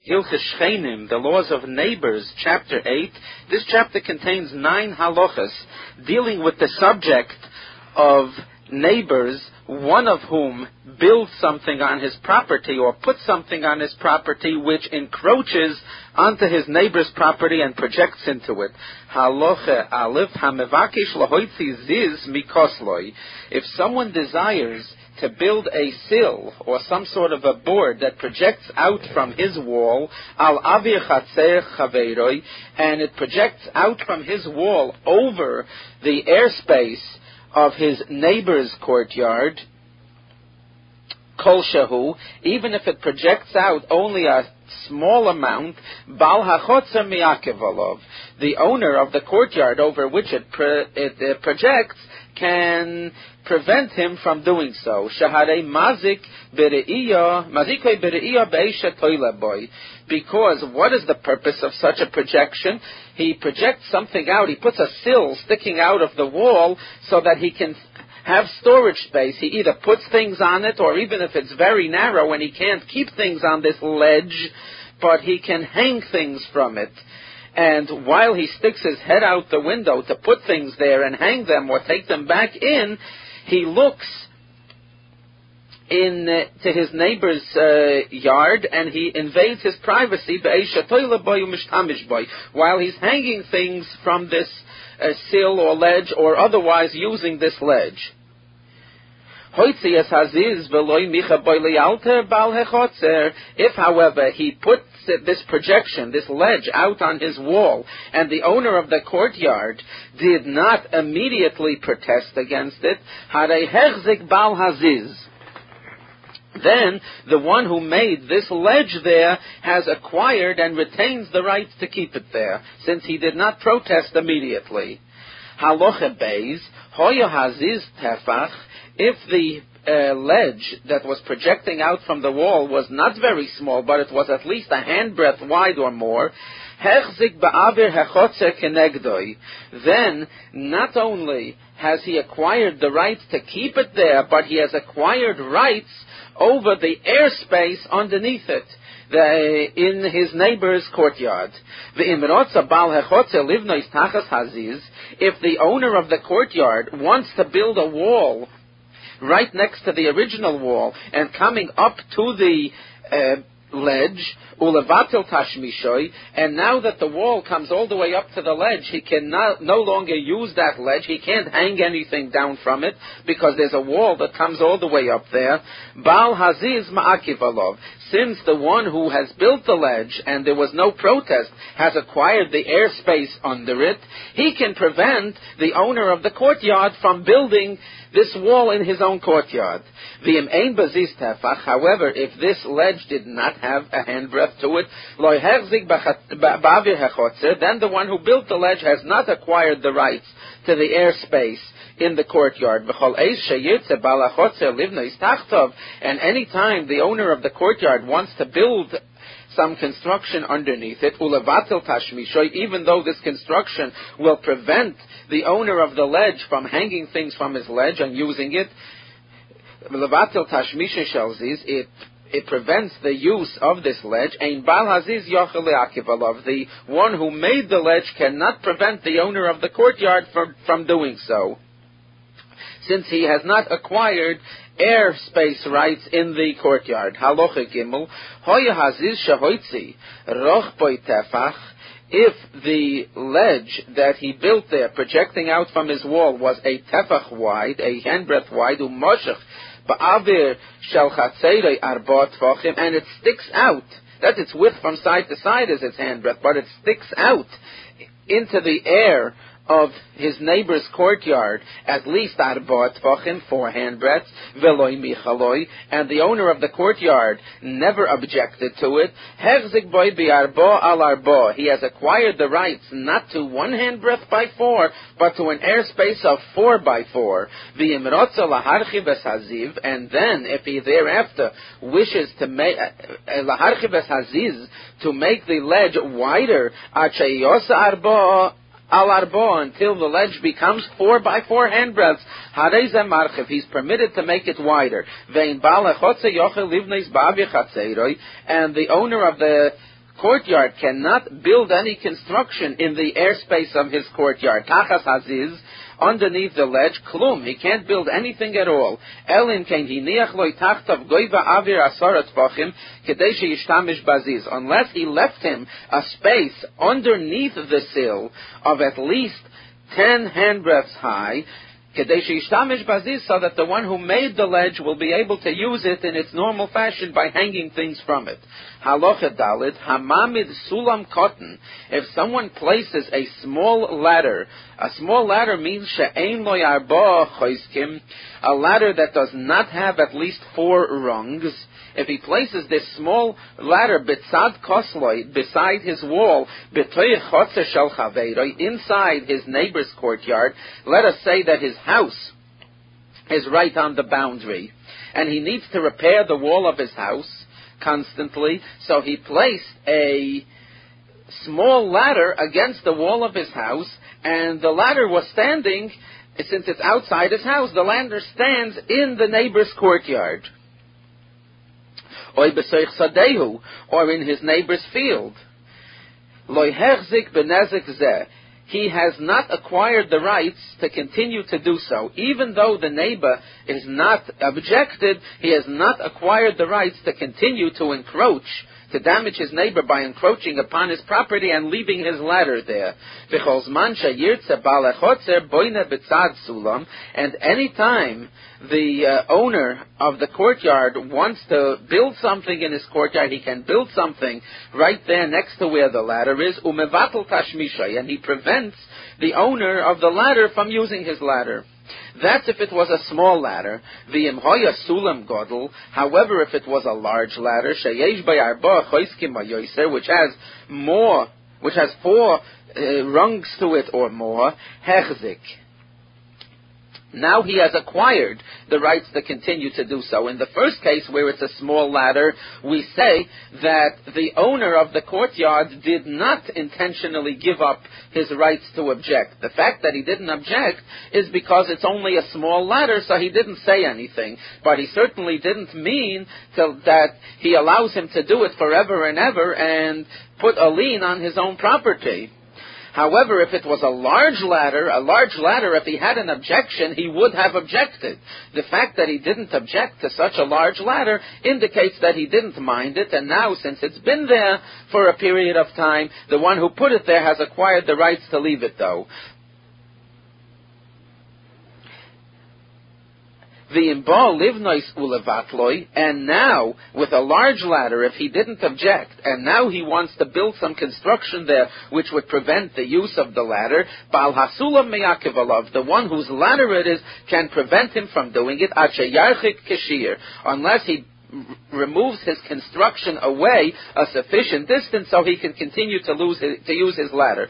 Hilchos Shchenim, the laws of neighbors, chapter 8. This chapter contains 9 halachas dealing with the subject of neighbors, one of whom builds something on his property or puts something on his property which encroaches onto his neighbor's property and projects into it. Halacha Aleph, hamevakish lahoitzi ziz mikosloi. If someone desires to build a sill or some sort of a board that projects out from his wall, al avir chatzer chaveiroi, and it projects out from his wall over the airspace of his neighbor's courtyard, kol shehu, even if it projects out only a small amount, bal hachotzer miakev alav, the owner of the courtyard over which it projects can prevent him from doing so. Shaharei mazik mazikoi bereiyah beisha toila boy. Because what is the purpose of such a projection? He projects something out. He puts a sill sticking out of the wall so that he can have storage space. He either puts things on it, or even if it's very narrow and he can't keep things on this ledge, but he can hang things from it. And while he sticks his head out the window to put things there and hang them or take them back in, he looks to his neighbor's yard, and he invades his privacy while he's hanging things from this sill or ledge or otherwise using this ledge. If, however, he puts this projection, this ledge, out on his wall, and the owner of the courtyard did not immediately protest against it, then the one who made this ledge there has acquired and retains the right to keep it there, since he did not protest immediately. Halacha beis, hoya haziz tefach, if the ledge that was projecting out from the wall was not very small, but it was at least a handbreadth wide or more, then not only has he acquired the right to keep it there, but he has acquired rights over the airspace underneath it, in his neighbor's courtyard. If the owner of the courtyard wants to build a wall right next to the original wall and coming up to the ledge, ulevatil tashmishoy, and now that the wall comes all the way up to the ledge, he can no longer use that ledge. He can't hang anything down from it because there's a wall that comes all the way up there. Baal haziz ma'akiv alav. Since the one who has built the ledge and there was no protest has acquired the airspace under it, he can prevent the owner of the courtyard from building this wall in his own courtyard. However, if this ledge did not have a handbreadth to it, then the one who built the ledge has not acquired the rights to the airspace in the courtyard. And any time the owner of the courtyard wants to build some construction underneath it, even though this construction will prevent the owner of the ledge from hanging things from his ledge and using it, it prevents the use of this ledge. The one who made the ledge cannot prevent the owner of the courtyard from doing so, since he has not acquired airspace rights in the courtyard. Halacha Gimel, hoya haziz shahoitzi rochboi tefach. If the ledge that he built there, projecting out from his wall, was a tefach wide, a handbreadth wide, umoshech ba'avir shel chatzerei arba tefachim, and it sticks out. That's its width from side to side is its handbreadth, but it sticks out into the air of his neighbor's courtyard, at least arba tefachim, 4 handbreadths, veloi michaloi, and the owner of the courtyard never objected to it. Hechzik boi bi'arba al arba. He has acquired the rights not to 1 handbreadth by 4, but to an airspace of 4 by 4. V'imrotza laharchiv es haziv, and then if he thereafter wishes to make laharchiv es haziz, to make the ledge wider, achayosa arba al arbo, until the ledge becomes 4 by 4 handbreadths. Harei ze marchiv, he's permitted to make it wider. Vein bal hachotze yochel livneis ba'avi chatzeiroi, and the owner of the courtyard cannot build any construction in the airspace of his courtyard. Tachas haziz, underneath the ledge, klum, he can't build anything at all. Elin kein hiniach loy tachtav goiva avir asarat tvachim kedei sheyishtamish baziz, unless he left him a space underneath the sill of at least 10 handbreadths high, kedei sheyishtamish baziz, so that the one who made the ledge will be able to use it in its normal fashion by hanging things from it. Halacha Dalit, Hamamid Sulam Cotton. If someone places a small ladder means She'ein Lo Yarba Choiskim, a ladder that does not have at least 4 rungs. If he places this small ladder Bitzad Kosloi, beside his wall, B'toy Chotzer Shel Chaveiroi, inside his neighbor's courtyard, let us say that his house is right on the boundary, and he needs to repair the wall of his house constantly, so he placed a small ladder against the wall of his house, and the ladder was standing, since it's outside his house, the ladder stands in the neighbor's courtyard, or in his neighbor's field. He has not acquired the rights to continue to do so. Even though the neighbor is not objected, he has not acquired the rights to continue to encroach, to damage his neighbor by encroaching upon his property and leaving his ladder there. And any time the owner of the courtyard wants to build something in his courtyard, he can build something right there next to where the ladder is, and he prevents the owner of the ladder from using his ladder. That's if it was a small ladder. V'imhoya sulam godel. However, if it was a large ladder, sheyesh bayarba choiskim bayoser, which has 4 rungs to it or more, hechzik. Now he has acquired the rights to continue to do so. In the first case, where it's a small ladder, we say that the owner of the courtyard did not intentionally give up his rights to object. The fact that he didn't object is because it's only a small ladder, so he didn't say anything. But he certainly didn't mean that he allows him to do it forever and ever and put a lien on his own property. However, if it was a large ladder, if he had an objection, he would have objected. The fact that he didn't object to such a large ladder indicates that he didn't mind it, and now, since it's been there for a period of time, the one who put it there has acquired the rights to leave it, though. And now, with a large ladder, if he didn't object, and now he wants to build some construction there which would prevent the use of the ladder, Baal Hasulam Meyakiv Alav, the one whose ladder it is, can prevent him from doing it, unless he removes his construction away a sufficient distance so he can continue to use his ladder.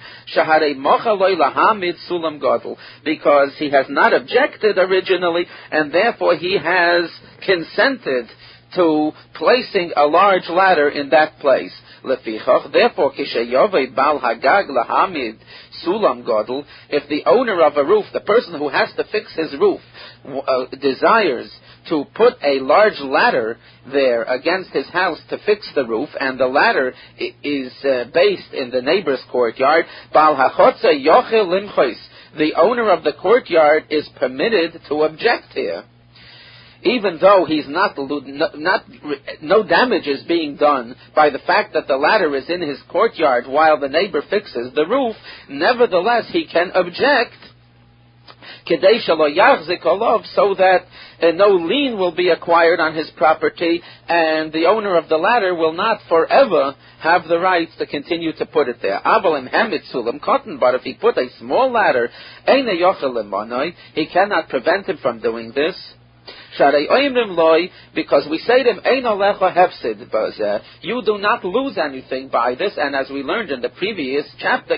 Because he has not objected originally, and therefore he has consented to placing a large ladder in that place. Therefore, if the owner of a roof, the person who has to fix his roof, desires to put a large ladder there against his house to fix the roof, and the ladder is based in the neighbor's courtyard, the owner of the courtyard is permitted to object here. Even though no damage is being done by the fact that the ladder is in his courtyard while the neighbor fixes the roof, nevertheless he can object, so that no lien will be acquired on his property, and the owner of the ladder will not forever have the rights to continue to put it there. But if he put a small ladder, he cannot prevent him from doing this. Because we say to him, you do not lose anything by this, and as we learned in the previous chapter,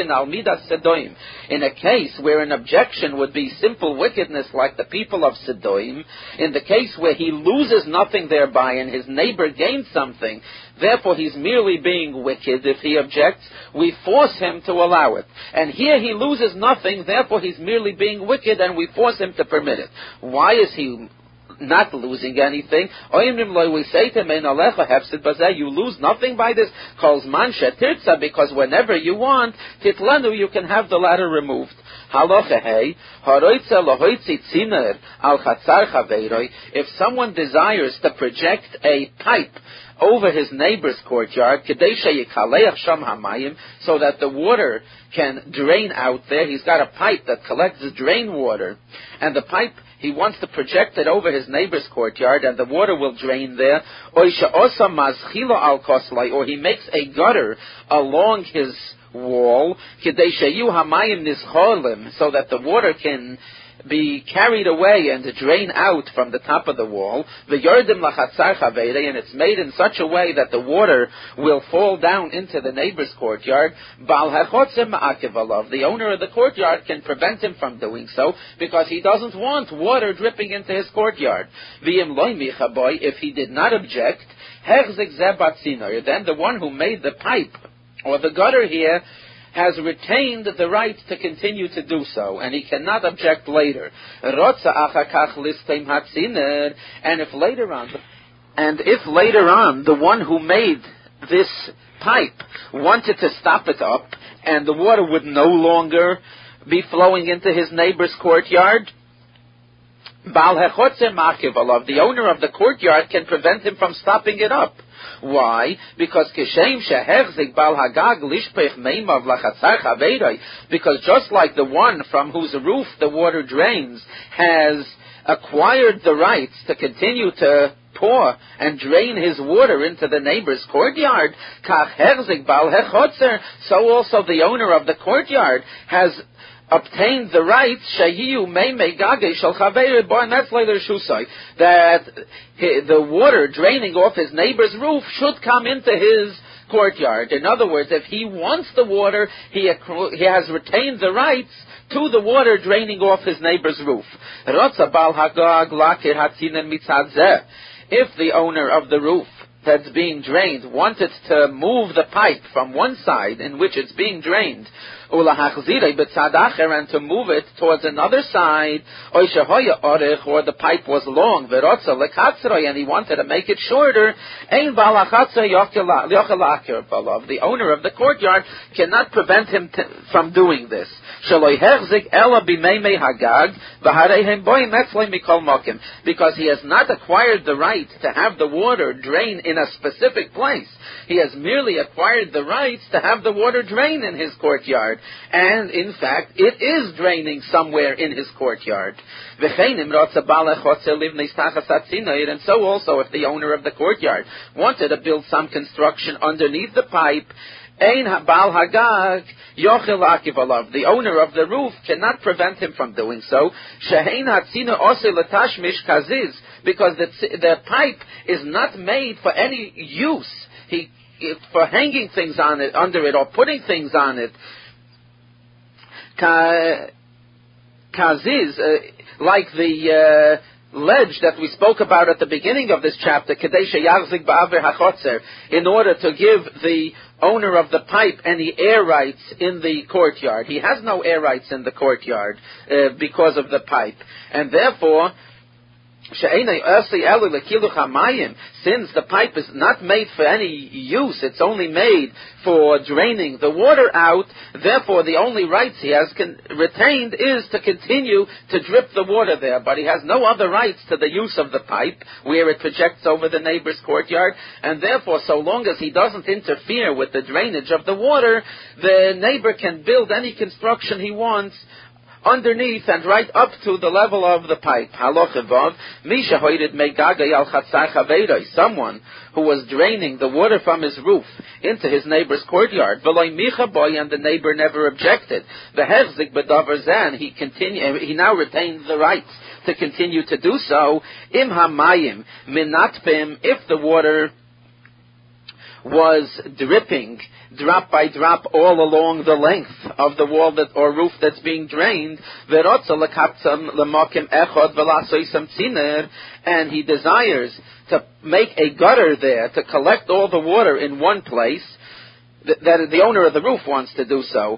in a case where an objection would be simple wickedness like the people of Sedoim, in the case where he loses nothing thereby and his neighbor gains something, Therefore, he's merely being wicked. If he objects, we force him to allow it. And here he loses nothing, therefore he's merely being wicked, and we force him to permit it. Why is he not losing anything? We say to him, you lose nothing by this, because whenever you want, titlanu, you can have the ladder removed. If someone desires to project a pipe over his neighbor's courtyard, so that the water can drain out there. He's got a pipe that collects drain water, and the pipe, he wants to project it over his neighbor's courtyard, and the water will drain there. Or he makes a gutter along his wall, so that the water can be carried away and drain out from the top of the wall, and it's made in such a way that the water will fall down into the neighbor's courtyard. The owner of the courtyard can prevent him from doing so, because he doesn't want water dripping into his courtyard. If he did not object, then the one who made the pipe or the gutter here has retained the right to continue to do so, and he cannot object later. And if later on the one who made this pipe wanted to stop it up, and the water would no longer be flowing into his neighbor's courtyard, the owner of the courtyard can prevent him from stopping it up. Why? Because just like the one from whose roof the water drains has acquired the rights to continue to pour and drain his water into the neighbor's courtyard, so also the owner of the courtyard has obtained the right that the water draining off his neighbor's roof should come into his courtyard. In other words, if he wants the water, he has retained the rights to the water draining off his neighbor's roof. If the owner of the roof that's being drained wanted to move the pipe from one side in which it's being drained, and to move it towards another side, or the pipe was long, and he wanted to make it shorter, the owner of the courtyard cannot prevent him from doing this. Because he has not acquired the right to have the water drain in a specific place. He has merely acquired the rights to have the water drain in his courtyard. And, in fact, it is draining somewhere in his courtyard. And so also, if the owner of the courtyard wanted to build some construction underneath the pipe, the owner of the roof cannot prevent him from doing so, because the pipe is not made for any use, for hanging things on it, under it, or putting things on it. Kaziz, like the ledge that we spoke about at the beginning of this chapter, in order to give the owner of the pipe any air rights in the courtyard. He has no air rights in the courtyard because of the pipe. And therefore, since the pipe is not made for any use, it's only made for draining the water out, therefore the only rights he has retained is to continue to drip the water there, but he has no other rights to the use of the pipe where it projects over the neighbor's courtyard, and therefore so long as he doesn't interfere with the drainage of the water, the neighbor can build any construction he wants underneath and right up to the level of the pipe. Someone who was draining the water from his roof into his neighbor's courtyard, and the neighbor never objected. He now retains the rights to continue to do so. If the water was dripping drop by drop all along the length of the wall or roof that's being drained, and he desires to make a gutter there to collect all the water in one place, that the owner of the roof wants to do so,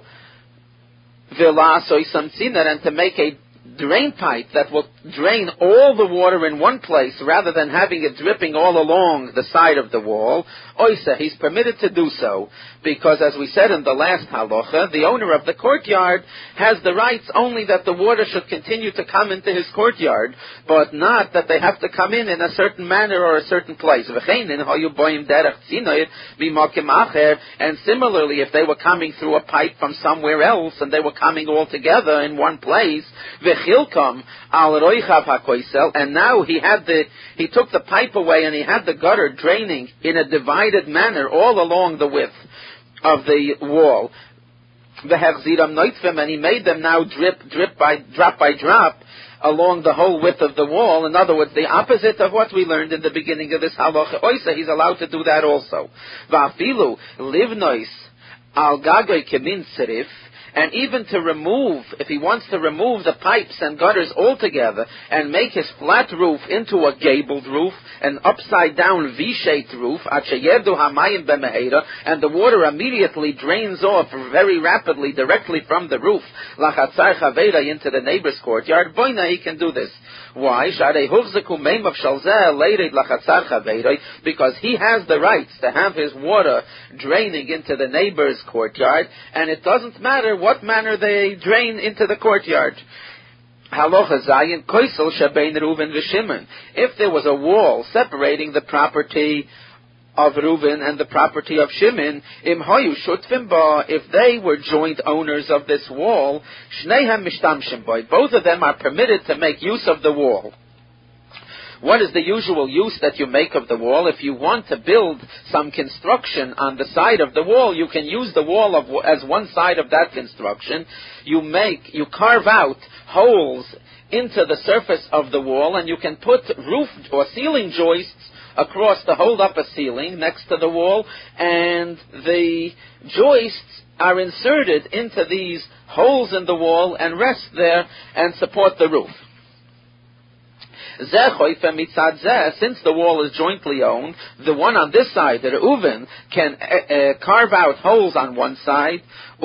and to make a drain pipe that will drain all the water in one place rather than having it dripping all along the side of the wall. Oisa, he's permitted to do so because, as we said in the last halacha, the owner of the courtyard has the rights only that the water should continue to come into his courtyard, but not that they have to come in a certain manner or a certain place. And similarly, if they were coming through a pipe from somewhere else and they were coming all together in one place, and now he took the pipe away and he had the gutter draining in a divided manner all along the width of the wall. And he made them now drop by drop along the whole width of the wall. In other words, the opposite of what we learned in the beginning of this halacha. Oisa, he's allowed to do that also. Va'afilu livnois al gagoy kemin serif. And even to remove, if he wants to remove the pipes and gutters altogether and make his flat roof into a gabled roof, an upside-down V-shaped roof, and the water immediately drains off very rapidly directly from the roof, into the neighbor's courtyard, he can do this. Why? Because he has the rights to have his water draining into the neighbor's courtyard, and it doesn't matter what manner they drain into the courtyard. If there was a wall separating the property of Reuven and the property of Shimon, if they were joint owners of this wall, both of them are permitted to make use of the wall. What is the usual use that you make of the wall? If you want to build some construction on the side of the wall, you can use the wall as one side of that construction. You carve out holes into the surface of the wall, and you can put roof or ceiling joists across to hold up a ceiling next to the wall, and the joists are inserted into these holes in the wall and rest there and support the roof. Since the wall is jointly owned, the one on this side, the Reuven, can carve out holes on one side,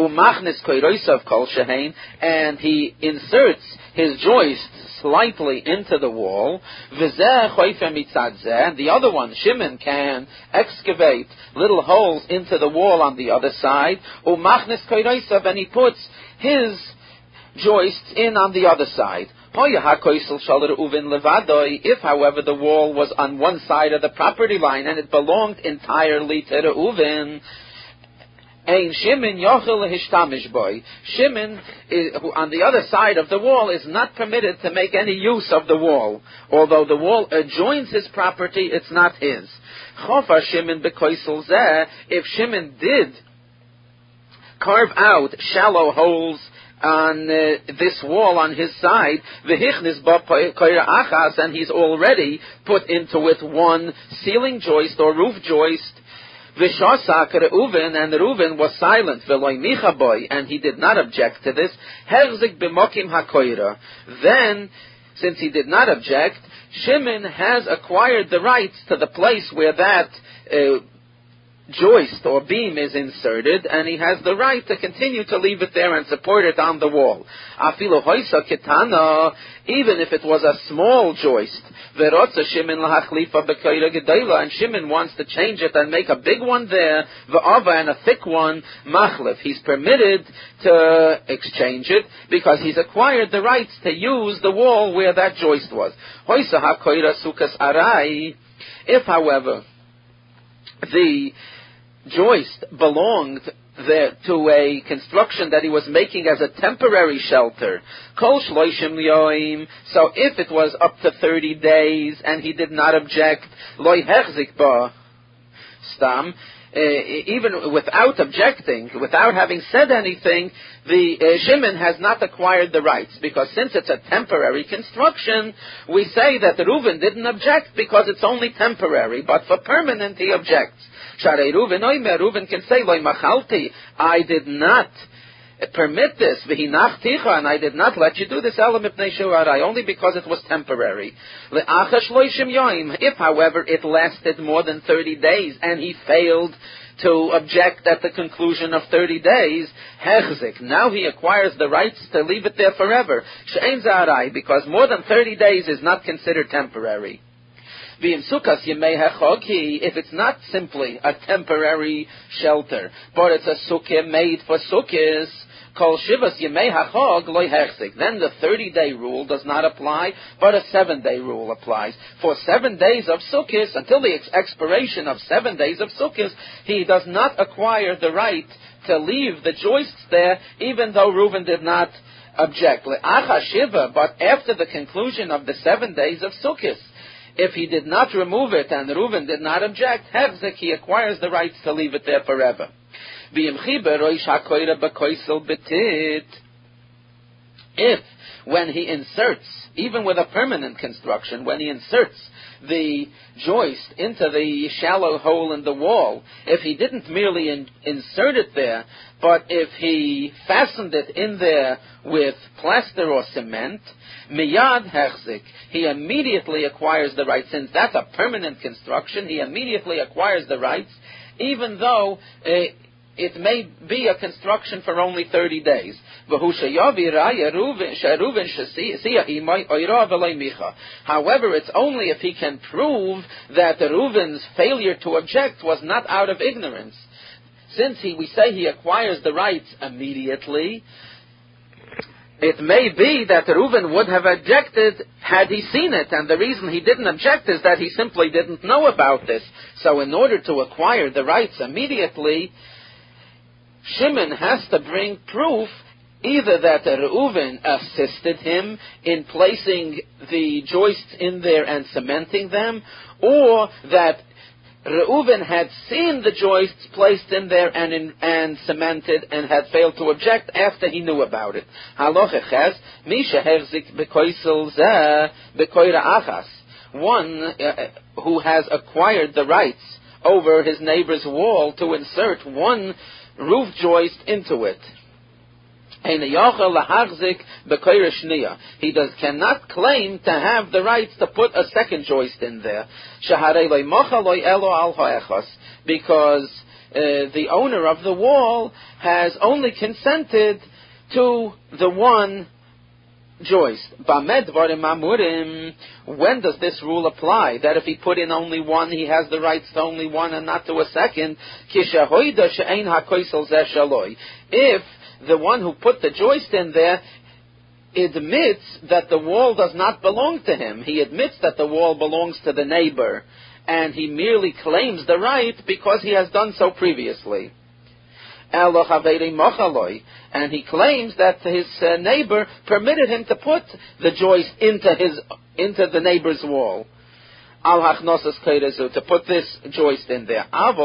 and he inserts his joists slightly into the wall, and the other one, Shimon, can excavate little holes into the wall on the other side, and he puts his joists in on the other side. If, however, the wall was on one side of the property line and it belonged entirely to Reuven, Shimon, who on the other side of the wall, is not permitted to make any use of the wall. Although the wall adjoins his property, it's not his. If Shimon did carve out shallow holes on this wall on his side, and he's already put into it one ceiling joist or roof joist, and Reuven was silent, and he did not object to this, then, since he did not object, Shimon has acquired the rights to the place where that joist or beam is inserted, and he has the right to continue to leave it there and support it on the wall. Even if it was a small joist, and Shimon wants to change it and make a big one there, and a thick one, he's permitted to exchange it because he's acquired the rights to use the wall where that joist was. If, however, the joist belonged there to a construction that he was making as a temporary shelter, kol shloishim yoim, so if it was up to 30 days and he did not object, loy hechzik ba stam, even without objecting, without having said anything, the Shimon has not acquired the rights, because since it's a temporary construction, we say that Reuven didn't object because it's only temporary, but for permanent he objects. Sharei Reuven can say, Loi machalti, I did not permit this, and I did not let you do this, only because it was temporary. If, however, it lasted more than 30 days and he failed to object at the conclusion of 30 days, now he acquires the rights to leave it there forever, because more than 30 days is not considered temporary. If it's not simply a temporary shelter, but it's a sukkah made for sukkahs, Kol Shivas Yemei HaChog Loi Hechzik. Then the 30-day rule does not apply, but a 7-day rule applies. For 7 days of Sukkot, until the expiration of 7 days of Sukkot, he does not acquire the right to leave the joists there, even though Reuven did not object. Le'acha Shiva, but after the conclusion of the 7 days of Sukkot, if he did not remove it and Reuven did not object, Hechzik, he acquires the rights to leave it there forever. If, when he inserts, even with a permanent construction, when he inserts the joist into the shallow hole in the wall, if he didn't merely insert it there, but if he fastened it in there with plaster or cement, miyad hechzik, he immediately acquires the rights. Since that's a permanent construction, he immediately acquires the rights, even though it may be a construction for only 30 days. However, it's only if he can prove that Reuven's failure to object was not out of ignorance. Since we say he acquires the rights immediately, it may be that Reuven would have objected had he seen it, and the reason he didn't object is that he simply didn't know about this. So in order to acquire the rights immediately, Shimon has to bring proof either that Reuven assisted him in placing the joists in there and cementing them, or that Reuven had seen the joists placed in there and cemented and had failed to object after he knew about it. One who has acquired the rights over his neighbor's wall to insert one roof joist into it. He cannot claim to have the rights to put a second joist in there, because the owner of the wall has only consented to the one joist. When does this rule apply? That if he put in only one, he has the rights to only one and not to a second. If the one who put the joist in there admits that the wall does not belong to him, he admits that the wall belongs to the neighbor, and he merely claims the right because he has done so previously. And he claims that his neighbor permitted him to put the joist into the neighbor's wall. To put this joist in there.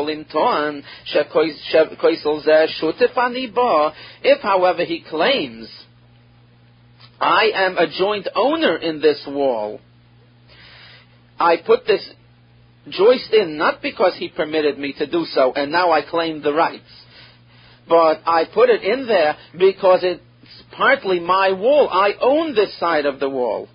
If, however, he claims, I am a joint owner in this wall, I put this joist in not because he permitted me to do so, and now I claim the rights, but I put it in there because it's partly my wall. I own this side of the wall.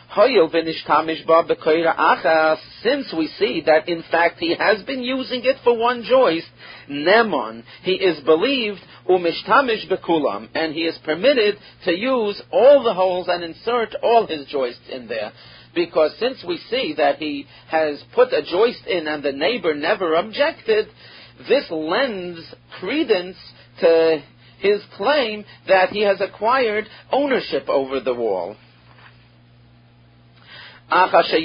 Since we see that in fact he has been using it for one joist, Nemon, he is believed, umishtamish bekulam, and he is permitted to use all the holes and insert all his joists in there. Because since we see that he has put a joist in and the neighbor never objected, this lends credence to his claim that he has acquired ownership over the wall. However,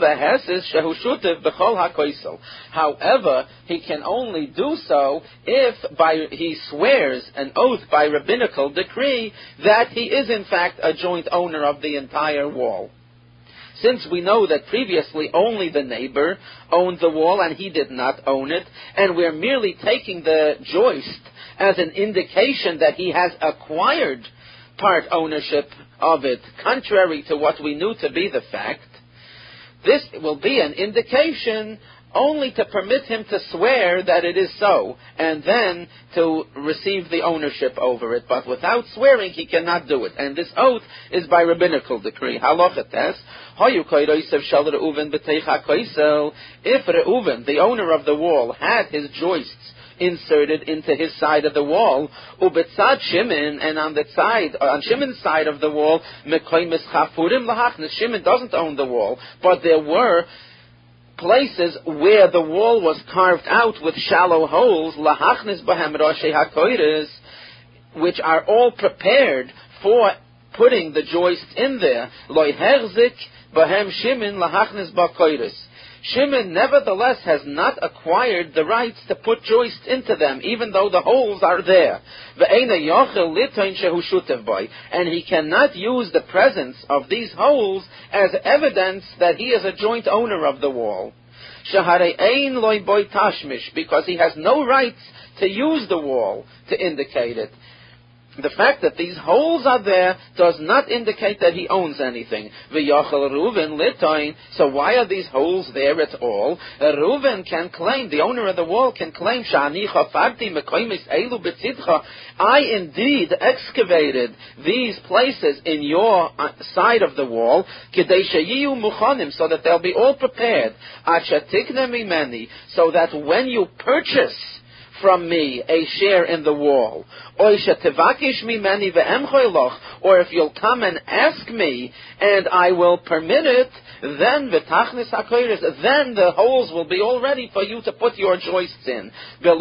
he can only do so if he swears an oath by rabbinical decree that he is in fact a joint owner of the entire wall. since we know that previously only the neighbor owned the wall and he did not own it, and we're merely taking the joist as an indication that he has acquired part ownership of it, contrary to what we knew to be the fact, this will be an indication only to permit him to swear that it is so, and then to receive the ownership over it. But without swearing, he cannot do it. And this oath is by rabbinical decree. Halachates, if Reuven, the owner of the wall, had his joists inserted into his side of the wall, ubetzad Shimon, and on Shimon's side of the wall, Shimon doesn't own the wall, but there were places where the wall was carved out with shallow holes, lahachnis bahem roshei hakoyres, which are all prepared for putting the joists in there. Lo herzik bahem Shimon lahachnis bakoyres. Shimon nevertheless has not acquired the rights to put joists into them, even though the holes are there. And he cannot use the presence of these holes as evidence that he is a joint owner of the wall. Because he has no rights to use the wall to indicate it. The fact that these holes are there does not indicate that he owns anything. So why are these holes there at all? Reuven can claim, the owner of the wall can claim, I indeed excavated these places in your side of the wall, so that they'll be all prepared, so that when you purchase from me a share in the wall, or if you'll come and ask me and I will permit it, then the holes will be all ready for you to put your joists in,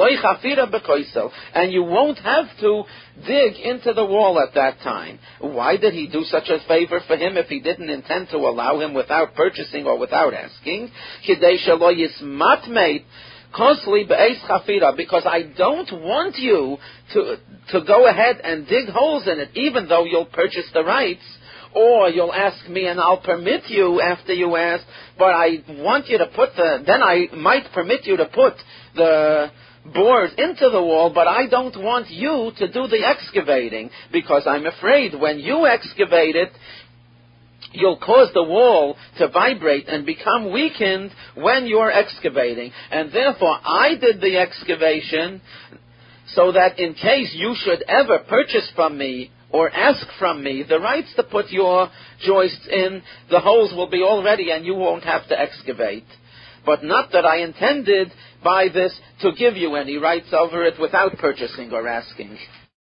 and you won't have to dig into the wall at that time. Why did he do such a favor for him if he didn't intend to allow him without purchasing or without asking? Constantly be'ez chafira, because I don't want you to go ahead and dig holes in it, even though you'll purchase the rights, or you'll ask me and I'll permit you after you ask, but I want you to then I might permit you to put the boards into the wall, but I don't want you to do the excavating, because I'm afraid when you excavate it, you'll cause the wall to vibrate and become weakened when you're excavating. And therefore, I did the excavation so that in case you should ever purchase from me or ask from me the rights to put your joists in, the holes will be all ready and you won't have to excavate. But not that I intended by this to give you any rights over it without purchasing or asking.